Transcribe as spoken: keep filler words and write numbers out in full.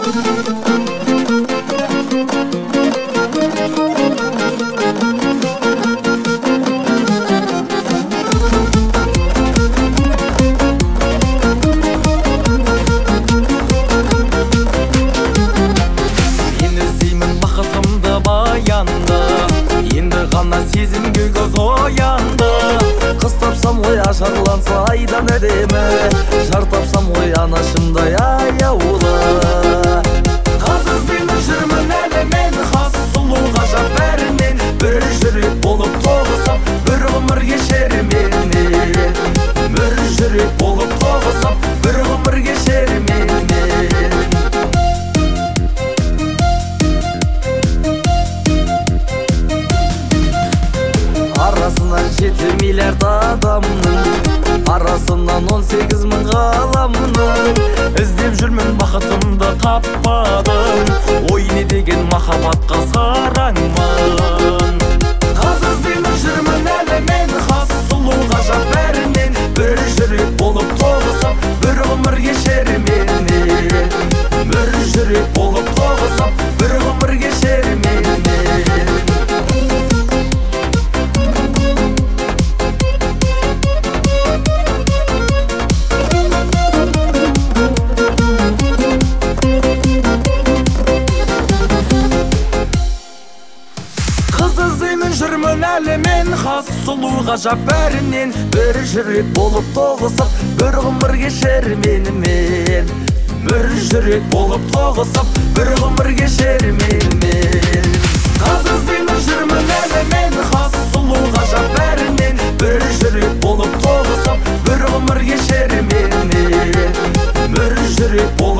Сезімге көз оянды, қыз тапсам ой ажарланса айдан әдемі, жар тапсам ой анашымдай аяулы. Қыз іздеймін жүрмін әлі мен, хас сұлу ғажап бәрінен, бір жүрек болып тоғысам, бір ғұмыр кешер менен. Бір жүрек болып тоғысам, бір ғұмыр кешер менен. Арасынан жеті миллиард адамның, арасынан он сегіз мың ғаламның, іздеп жүрмін бақытымды таппадым, ой не деген махаббатқа сараңмын. Қыз іздеймін жүрмін әлі мен, хас сұлу ғажап бәрінен, бір жүрек болып тоғысам, бір ғұмыр кешер менен. Бір жүрек болып тоғысам, бір ғұмыр кешер менен. Іздеймін жүрмін әлі мен, хас сұлу ғажап бәрінен, бір жүрек болып тоғысып, бір ғұмыр кешер менімен. Бір жүрек болып тоғысып, бір ғұмыр кешер менімен. Қыз іздеймін жүрмін әлі мен, хас сұлу ғажап бәрінен, бір жүрек болып тоғысып, бір ғұмыр кешер менімен. Бір жүрек болып